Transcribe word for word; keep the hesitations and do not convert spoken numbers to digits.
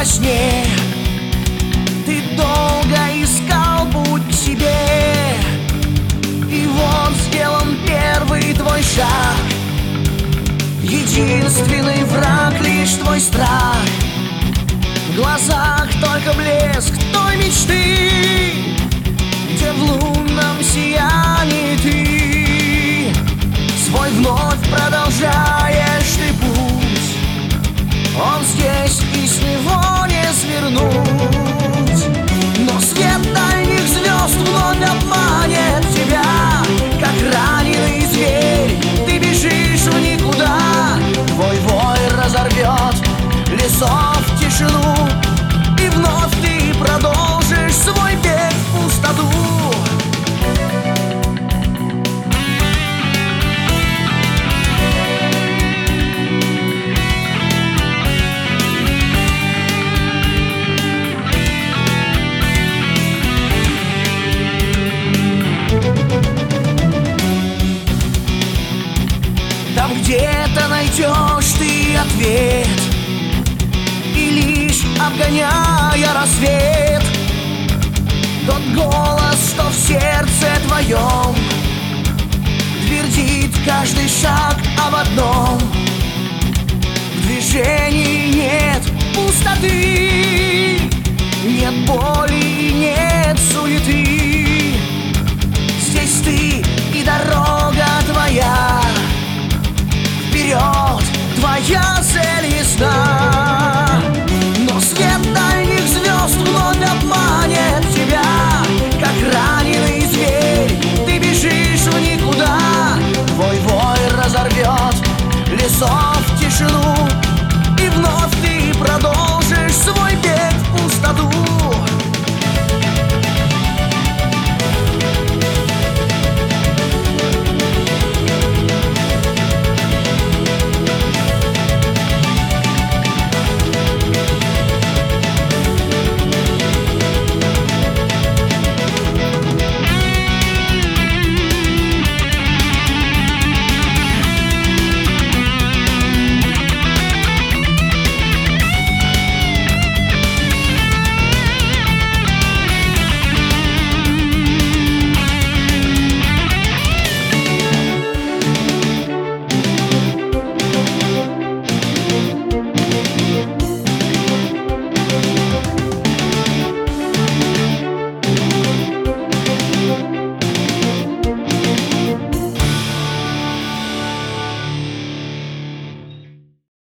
во сне. Ты долго искал путь к себе, и вот сделан первый твой шаг. Единственный враг лишь твой страх. В глазах только блеск той мечты, где в лунном сиянии ты свой вновь продолжаешь ты путь. Он здесь, и с него не свернуть. Но свет дальних звезд вновь обманет тебя. Как раненый зверь ты бежишь в никуда. Твой вой разорвет лесов тишину, и вновь ты продолжишь свой бег в пустоту. Там где-то найдешь ты ответ, и лишь обгоняя рассвет, тот голос, что в сердце твоем твердит каждый шаг об одном: в движении нет пустоты.